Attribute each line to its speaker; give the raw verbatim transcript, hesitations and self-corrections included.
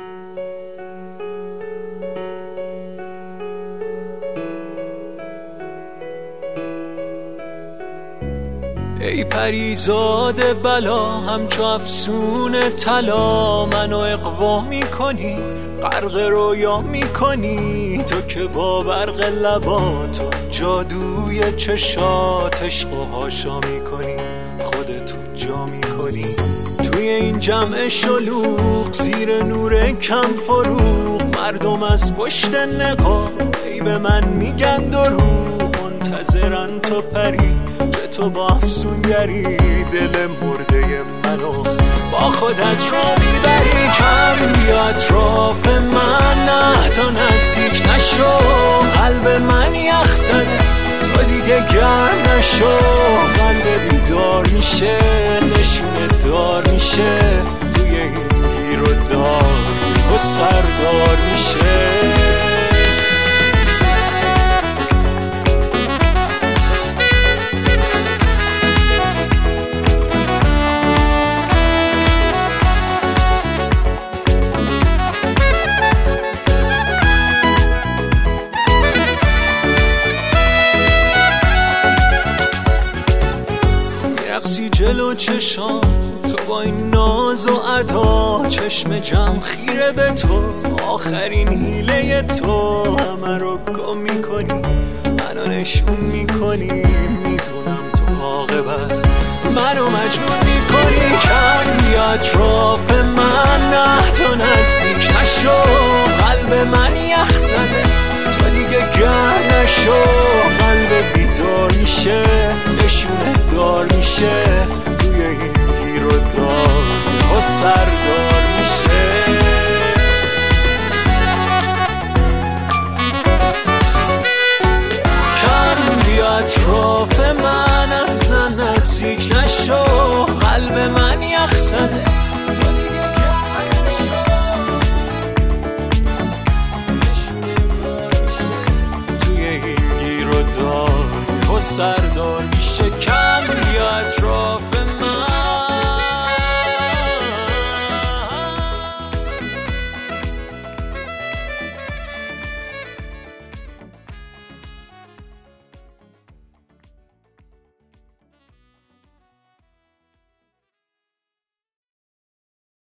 Speaker 1: ای پریزاد بلا همچو افسون طلا منو اغوا میکنی، غرق رویا میکنی تو که با برق لباتو جادوی چشات عشق و هاشا میکنی، خودتو جا میکنی توی این جمع شلوغ زیر نور کم فروغ. مردم از پشت نقاب ای به من میگن دروغ، منتظرن تو پری که تو با افسونگری دل مرده منو با خود از راه میبری. کم بیا اطراف من، نه تا نزدیک نشو، قلب من یخ زده تو دیگه گرم نشو. قلب بیدار میشه نشونه دار میشه توی این گیر و دار و سردار میشه. رقصی جلو چشام تو با این ناز و ادا، چشم جمع خیره به تو، آخرین حیله تو همه رو گم میکنی، منو نشون میکنی، میدونم تو عاقبت منو مجنون میکنی. کم بیا اطراف من، نه تا نزدیک نشو، قلب من یخ زده تو دیگه گرم نشو. قلب بیدار میشه نشونه دار میشه توی این گیر و دار و سردار میشه. کم بیا اطراف من، اصلا نزدیک نشو، قلب من یخ زده تو دیگه گرم نشو. نشونه دار میشه توی این گیر و دار و سردار میشه. کم بیا